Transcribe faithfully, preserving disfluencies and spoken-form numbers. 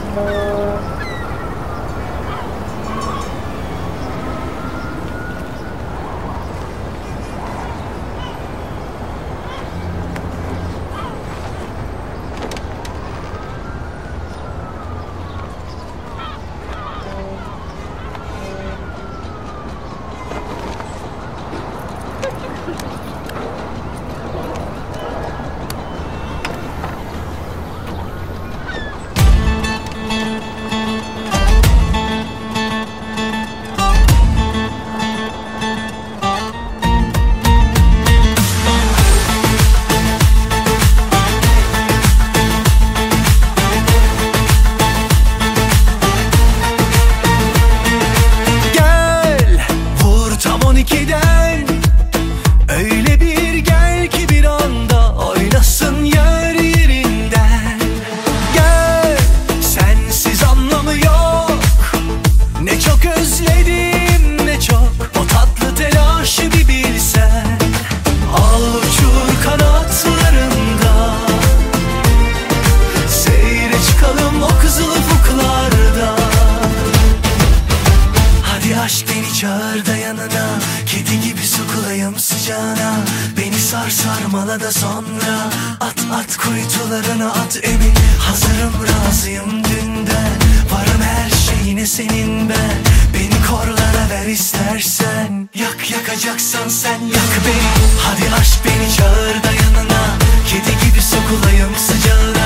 Çağır da yanına, kedi gibi sokulayım sıcağına. Beni sar sarmala da sonra at at kuytularına at emin. Hazırım razıyım dünden, varım her şeyine senin ben. Beni korlara ver istersen, yak yakacaksan sen yak beni. Hadi aşk beni çağır da yanına, kedi gibi sokulayım sıcağına.